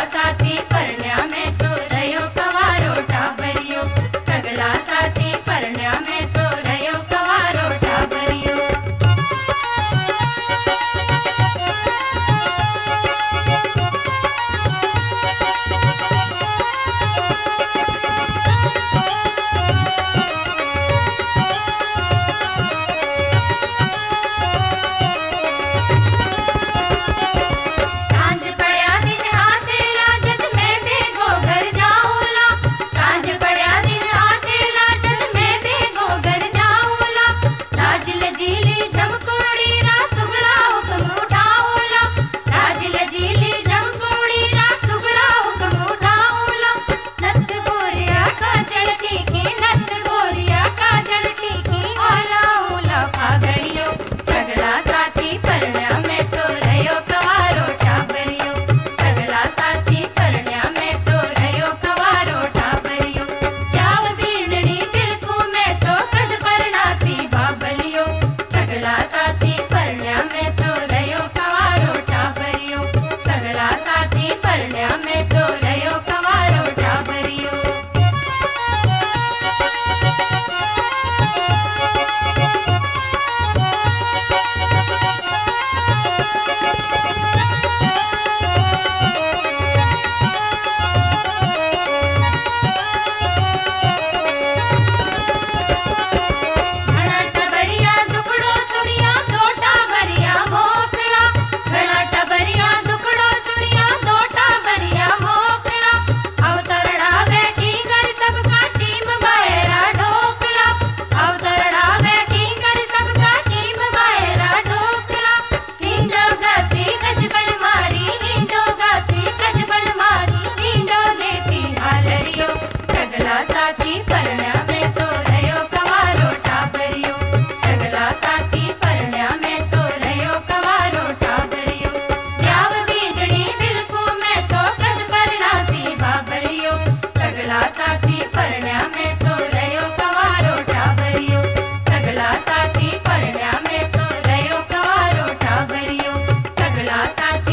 साथी परण्या में तो रयो कवारो टाबरियो, सगला साथी परण्या में तो रयो कवारो टाबरियो। साथी परण्या में तो रयो कवारो टाबरियो, सगला साथी परण्या में तो रयो कवारो टाबरियो। ब्याव बीगड़ी बिलकू में तो कद परणासी बाबरियो, सगला साथी परण्या में तो रयो कवारो टाबरियो, सगला साथी परण्या में तो रयो कवारो टाबरियो, सगला साथी